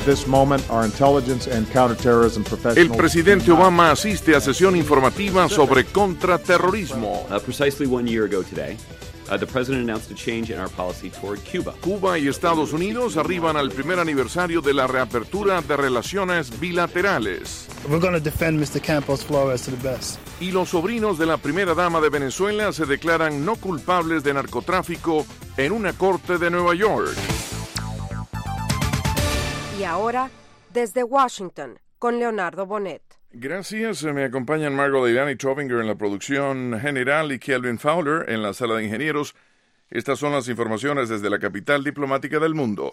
El presidente Obama asiste a sesión informativa sobre contraterrorismo. Precisely 1 year ago today, the president announced a change in our policy toward Cuba. Cuba y Estados Unidos arriban al primer aniversario de la reapertura de relaciones bilaterales. We're going to defend Mr. Campos Flores to the best. Y los sobrinos de la primera dama de Venezuela se declaran no culpables de narcotráfico en una corte de Nueva York. Y ahora, desde Washington, con Leonardo Bonet. Gracias. Me acompañan Margot Leilani Trovinger en la producción general y Kelvin Fowler en la sala de ingenieros. Estas son las informaciones desde la capital diplomática del mundo.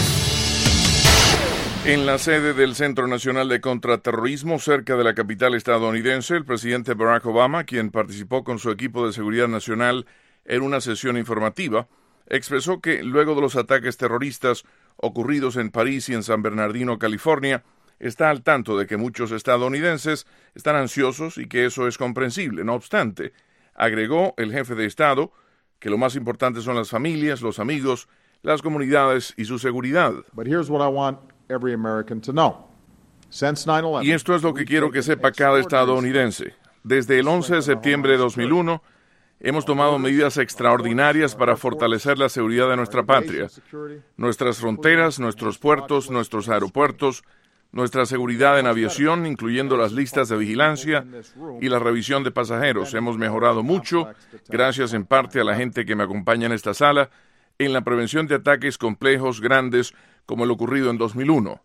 En la sede del Centro Nacional de Contraterrorismo, cerca de la capital estadounidense, el presidente Barack Obama, quien participó con su equipo de seguridad nacional en una sesión informativa, expresó que luego de los ataques terroristas ocurridos en París y en San Bernardino, California, está al tanto de que muchos estadounidenses están ansiosos y que eso es comprensible. No obstante, agregó el jefe de Estado que lo más importante son las familias, los amigos, las comunidades y su seguridad. Y esto es lo que quiero que sepa cada estadounidense. Desde el 11 de septiembre de 2001, hemos tomado medidas extraordinarias para fortalecer la seguridad de nuestra patria, nuestras fronteras, nuestros puertos, nuestros aeropuertos, nuestra seguridad en aviación, incluyendo las listas de vigilancia y la revisión de pasajeros. Hemos mejorado mucho, gracias en parte a la gente que me acompaña en esta sala, en la prevención de ataques complejos, grandes, como el ocurrido en 2001.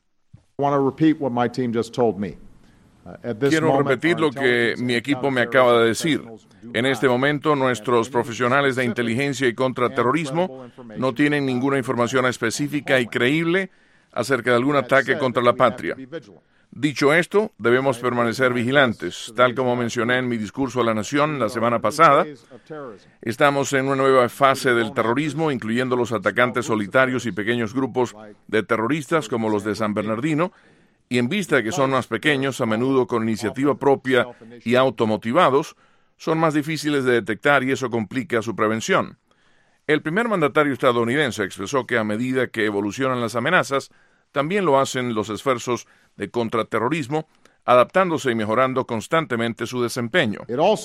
Quiero repetir lo que mi equipo me acaba de decir. En este momento, nuestros profesionales de inteligencia y contraterrorismo no tienen ninguna información específica y creíble acerca de algún ataque contra la patria. Dicho esto, debemos permanecer vigilantes. Tal como mencioné en mi discurso a la Nación la semana pasada, estamos en una nueva fase del terrorismo, incluyendo los atacantes solitarios y pequeños grupos de terroristas como los de San Bernardino, y en vista de que son más pequeños, a menudo con iniciativa propia y automotivados, son más difíciles de detectar y eso complica su prevención. El primer mandatario estadounidense expresó que a medida que evolucionan las amenazas, también lo hacen los esfuerzos de contraterrorismo, adaptándose y mejorando constantemente su desempeño.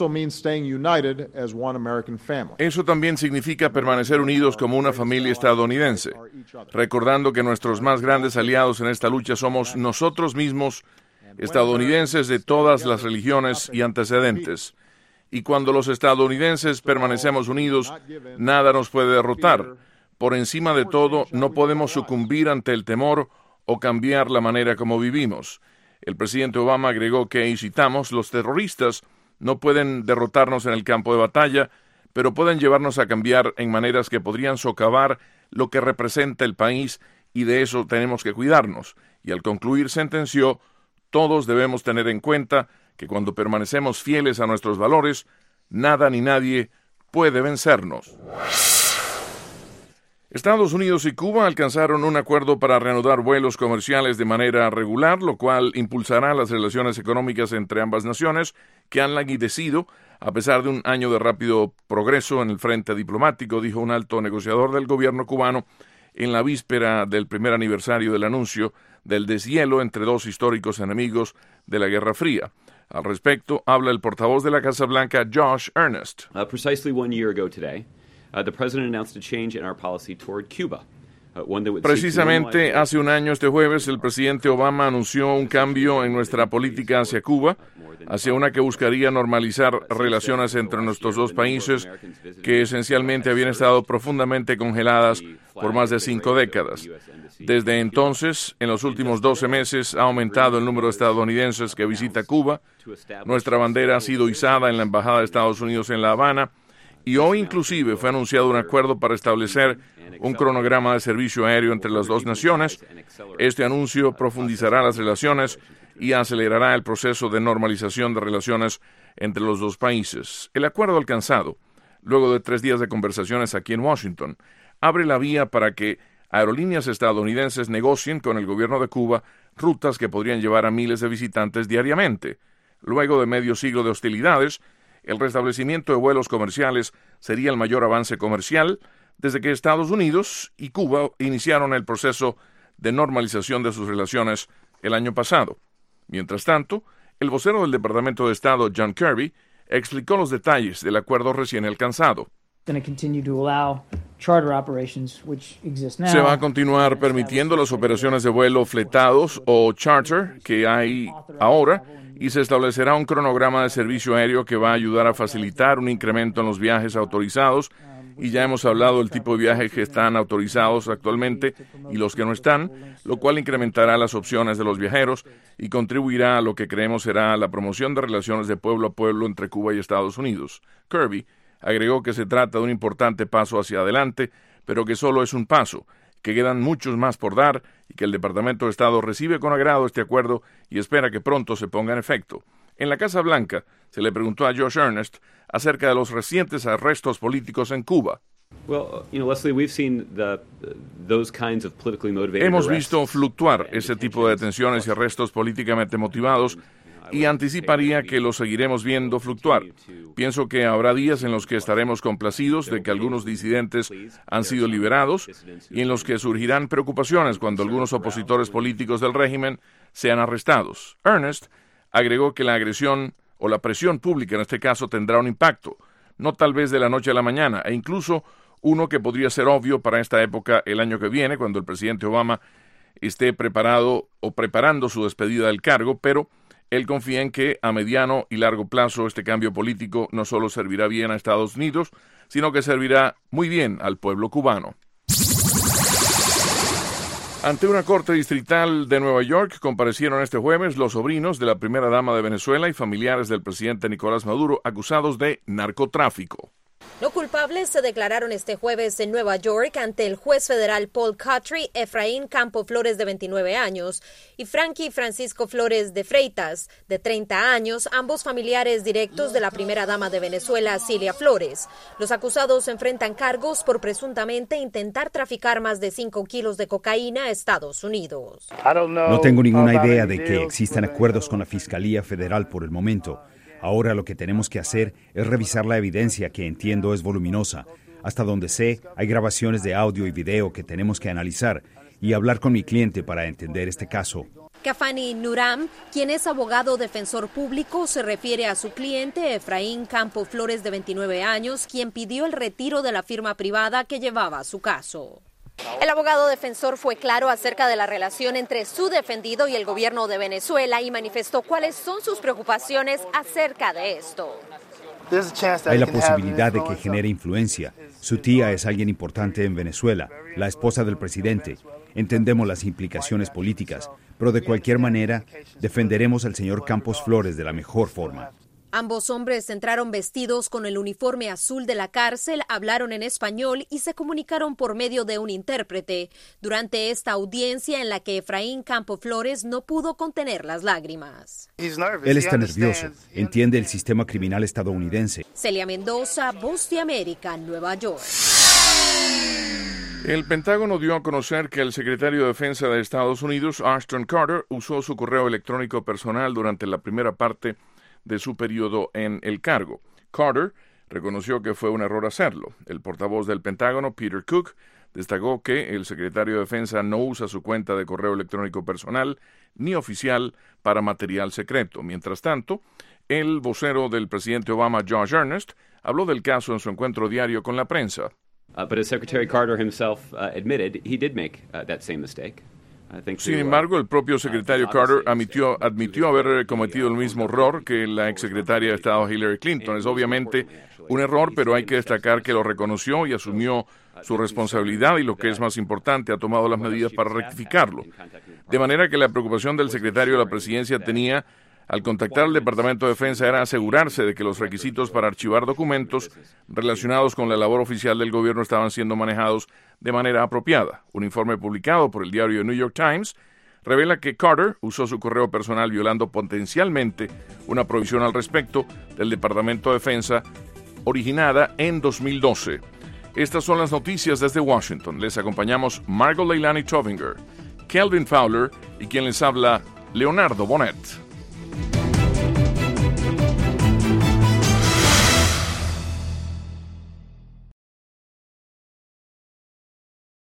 Eso también significa permanecer unidos como una familia estadounidense, recordando que nuestros más grandes aliados en esta lucha somos nosotros mismos, estadounidenses de todas las religiones y antecedentes. Y cuando los estadounidenses permanecemos unidos, nada nos puede derrotar. Por encima de todo, no podemos sucumbir ante el temor o cambiar la manera como vivimos. El presidente Obama agregó que, y citamos, los terroristas no pueden derrotarnos en el campo de batalla, pero pueden llevarnos a cambiar en maneras que podrían socavar lo que representa el país y de eso tenemos que cuidarnos. Y al concluir sentenció, todos debemos tener en cuenta que cuando permanecemos fieles a nuestros valores, nada ni nadie puede vencernos. Estados Unidos y Cuba alcanzaron un acuerdo para reanudar vuelos comerciales de manera regular, lo cual impulsará las relaciones económicas entre ambas naciones, que han languidecido a pesar de un año de rápido progreso en el frente diplomático, dijo un alto negociador del gobierno cubano en la víspera del primer aniversario del anuncio del deshielo entre dos históricos enemigos de la Guerra Fría. Al respecto, habla el portavoz de la Casa Blanca, Josh Earnest. Precisely 1 year ago today, the president announced a change in our policy toward Cuba. Precisamente hace un año este jueves, el presidente Obama anunció un cambio en nuestra política hacia Cuba, hacia una que buscaría normalizar relaciones entre nuestros dos países que esencialmente habían estado profundamente congeladas por más de 5 décadas. Desde entonces, en los últimos 12 meses, ha aumentado el número de estadounidenses que visita Cuba. Nuestra bandera ha sido izada en la Embajada de Estados Unidos en La Habana y hoy inclusive fue anunciado un acuerdo para establecer un cronograma de servicio aéreo entre las dos naciones. Este anuncio profundizará las relaciones y acelerará el proceso de normalización de relaciones entre los dos países. El acuerdo alcanzado, luego de 3 días de conversaciones aquí en Washington, abre la vía para que aerolíneas estadounidenses negocien con el gobierno de Cuba rutas que podrían llevar a miles de visitantes diariamente. Luego de medio siglo de hostilidades, el restablecimiento de vuelos comerciales sería el mayor avance comercial desde que Estados Unidos y Cuba iniciaron el proceso de normalización de sus relaciones el año pasado. Mientras tanto, el vocero del Departamento de Estado, John Kirby, explicó los detalles del acuerdo recién alcanzado. Se va a continuar permitiendo las operaciones de vuelo fletados o charter que hay ahora y se establecerá un cronograma de servicio aéreo que va a ayudar a facilitar un incremento en los viajes autorizados y ya hemos hablado del tipo de viajes que están autorizados actualmente y los que no están, lo cual incrementará las opciones de los viajeros y contribuirá a lo que creemos será la promoción de relaciones de pueblo a pueblo entre Cuba y Estados Unidos. Kirby agregó que se trata de un importante paso hacia adelante, pero que solo es un paso, que quedan muchos más por dar y que el Departamento de Estado recibe con agrado este acuerdo y espera que pronto se ponga en efecto. En la Casa Blanca se le preguntó a Josh Earnest acerca de los recientes arrestos políticos en Cuba. Hemos visto fluctuar ese tipo de detenciones y arrestos políticamente motivados y anticiparía que lo seguiremos viendo fluctuar. Pienso que habrá días en los que estaremos complacidos de que algunos disidentes han sido liberados y en los que surgirán preocupaciones cuando algunos opositores políticos del régimen sean arrestados. Earnest agregó que la agresión o la presión pública en este caso tendrá un impacto, no tal vez de la noche a la mañana, e incluso uno que podría ser obvio para esta época el año que viene, cuando el presidente Obama esté preparado o preparando su despedida del cargo, pero él confía en que a mediano y largo plazo este cambio político no solo servirá bien a Estados Unidos, sino que servirá muy bien al pueblo cubano. Ante una corte distrital de Nueva York comparecieron este jueves los sobrinos de la primera dama de Venezuela y familiares del presidente Nicolás Maduro acusados de narcotráfico. No culpables se declararon este jueves en Nueva York ante el juez federal Paul Cottrey, Efraín Campo Flores, de 29 años, y Frankie Francisco Flores de Freitas, de 30 años, ambos familiares directos de la primera dama de Venezuela, Cilia Flores. Los acusados enfrentan cargos por presuntamente intentar traficar más de 5 kilos de cocaína a Estados Unidos. No tengo ninguna idea de que existan acuerdos con la Fiscalía Federal por el momento. Ahora lo que tenemos que hacer es revisar la evidencia, que entiendo es voluminosa. Hasta donde sé, hay grabaciones de audio y video que tenemos que analizar y hablar con mi cliente para entender este caso. Kafani Nuram, quien es abogado defensor público, se refiere a su cliente Efraín Campo Flores, de 29 años, quien pidió el retiro de la firma privada que llevaba su caso. El abogado defensor fue claro acerca de la relación entre su defendido y el gobierno de Venezuela y manifestó cuáles son sus preocupaciones acerca de esto. Hay la posibilidad de que genere influencia. Su tía es alguien importante en Venezuela, la esposa del presidente. Entendemos las implicaciones políticas, pero de cualquier manera defenderemos al señor Campos Flores de la mejor forma. Ambos hombres entraron vestidos con el uniforme azul de la cárcel, hablaron en español y se comunicaron por medio de un intérprete durante esta audiencia en la que Efraín Campo Flores no pudo contener las lágrimas. Él está nervioso, entiende el sistema criminal estadounidense. Celia Mendoza, Voz de América, Nueva York. El Pentágono dio a conocer que el secretario de Defensa de Estados Unidos, Ashton Carter, usó su correo electrónico personal durante la primera parte de su periodo en el cargo. Carter reconoció que fue un error hacerlo. El portavoz del Pentágono, Peter Cook, destacó que el secretario de Defensa no usa su cuenta de correo electrónico personal ni oficial para material secreto. Mientras tanto, el vocero del presidente Obama, Josh Earnest, habló del caso en su encuentro diario con la prensa. But as Secretary Carter himself admitted, he did make that same mistake. Sin embargo, el propio secretario Carter admitió haber cometido el mismo error que la exsecretaria de Estado Hillary Clinton. Es obviamente un error, pero hay que destacar que lo reconoció y asumió su responsabilidad y, lo que es más importante, ha tomado las medidas para rectificarlo. De manera que la preocupación del secretario de la presidencia tenía, al contactar al Departamento de Defensa, era asegurarse de que los requisitos para archivar documentos relacionados con la labor oficial del gobierno estaban siendo manejados de manera apropiada. Un informe publicado por el diario The New York Times revela que Carter usó su correo personal violando potencialmente una provisión al respecto del Departamento de Defensa originada en 2012. Estas son las noticias desde Washington. Les acompañamos Margot Leilani Tovinger, Kelvin Fowler y quien les habla, Leonardo Bonet.